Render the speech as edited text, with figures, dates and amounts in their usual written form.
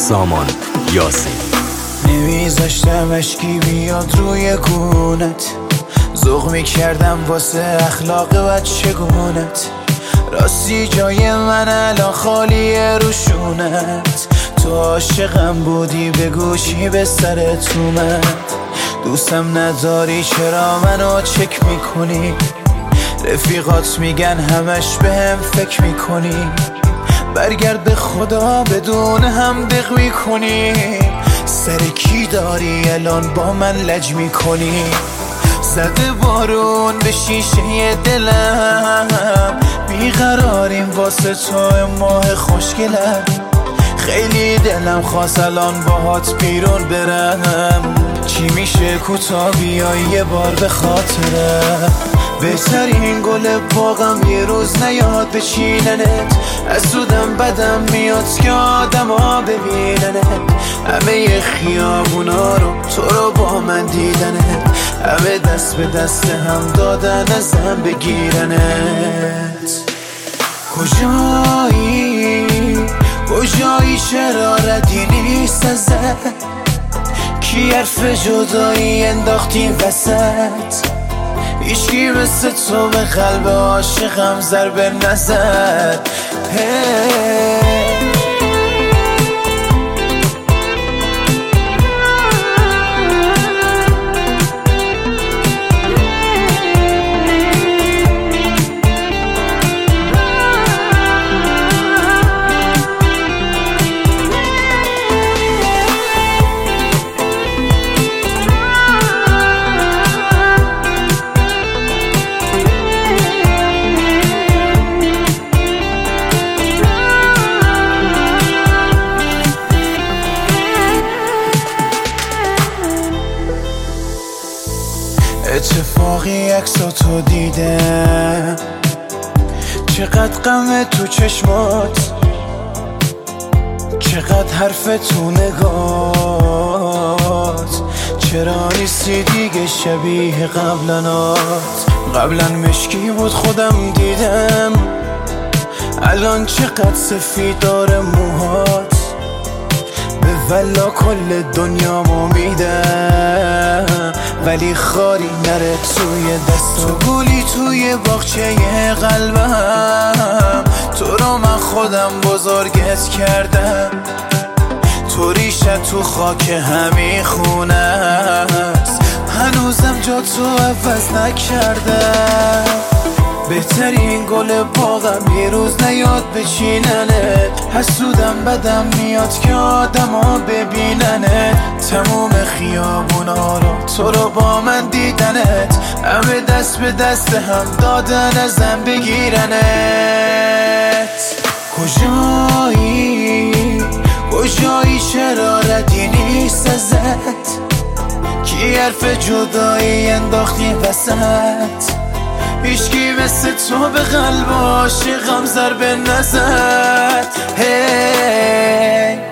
سامان یاسین. نمیذاشتم اشکی بیاد روی گونت، ذوق میکردم واسه اخلاق بچگونت. راستی جای من الان خالیه روشونت، تو عاشقم بودی بگو چی به سرت اومد. دوستم نداری چرا منو چک میکنی، رفیقات میگن همش بهم فکر میکنی. برگرد به خدا بدون هم دق میکنی، سر کی داری الان با من لج میکنی. زده بارون به شیشه دلم، بیقراریم واسه تو ماه خوشگلم. خیلی دلم خواست الان باهات بیرون برم، چی میشه کوتا بیای یه بار به خاطرم. بهترین گل باغم یه روز نیاد بچیننت، از زودم بدم میاد که آدم ها ببیننت. همه خیابونا رو تو رو با من دیدنت، همه دست به دست هم دادن ازم بگیرنت. کجایی چرا ردی نیست ازت، کی حرف جدایی انداختی وسط. هیچکی مثل تو به قلب عاشقم ضربه نزد. اتفاقی عکساتو دیدم، چقدر غمه تو چشمات، چقدر حرف تو نگات. چرا نیستی دیگه شبیه قبلا مشکی بود خودم دیدم، الان چقدر سفید داره موهات. به ولا کل دنیامو میدم، ولی خاری نره توی دستم. تو گلی توی باغچه قلبم، تو رو من خودم بزرگت کردم. تو ریشت تو خاک همین خونه است، هنوزم جا تو عوض نکردم. بهترین گل باغم یه روز نیاد بچیننت، حسودم بدم میاد که آدم ها ببیننت. تموم خیابونا رو تو رو با من دیدنت، همه دست به دست هم دادن ازم بگیرنت. کجایی چرا ردی نیست ازت، کی حرف جدایی انداختی وسط. هیچکی مثل تو به قلب عاشقم ضربه نزد.